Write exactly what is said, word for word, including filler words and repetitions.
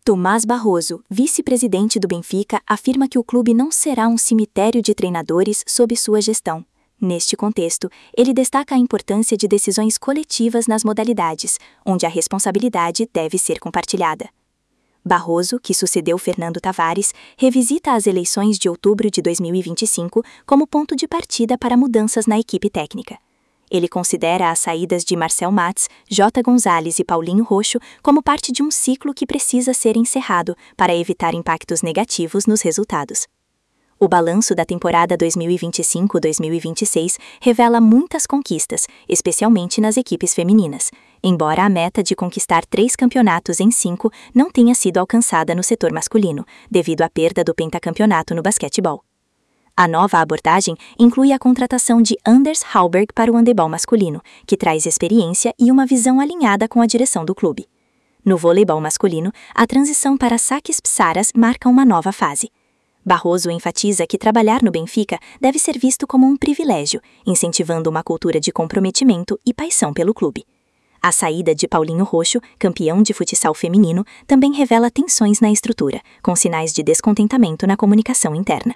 Tomás Barroso, vice-presidente do Benfica, afirma que o clube não será um cemitério de treinadores sob sua gestão. Neste contexto, ele destaca a importância de decisões coletivas nas modalidades, onde a responsabilidade deve ser compartilhada. Barroso, que sucedeu Fernando Tavares, revisita as eleições de outubro de dois mil e vinte e cinco como ponto de partida para mudanças na equipe técnica. Ele considera as saídas de Marcel Matz, Jota Gonzalez e Paulinho Roxo como parte de um ciclo que precisa ser encerrado para evitar impactos negativos nos resultados. O balanço da temporada dois mil e vinte e cinco dois mil e vinte e seis revela muitas conquistas, especialmente nas equipes femininas, embora a meta de conquistar três campeonatos em cinco não tenha sido alcançada no setor masculino, devido à perda do pentacampeonato no basquetebol. A nova abordagem inclui a contratação de Anders Hauberg para o handebol masculino, que traz experiência e uma visão alinhada com a direção do clube. No voleibol masculino, a transição para Sakis Psaras marca uma nova fase. Barroso enfatiza que trabalhar no Benfica deve ser visto como um privilégio, incentivando uma cultura de comprometimento e paixão pelo clube. A saída de Paulinho Roxo, campeão de futsal feminino, também revela tensões na estrutura, com sinais de descontentamento na comunicação interna.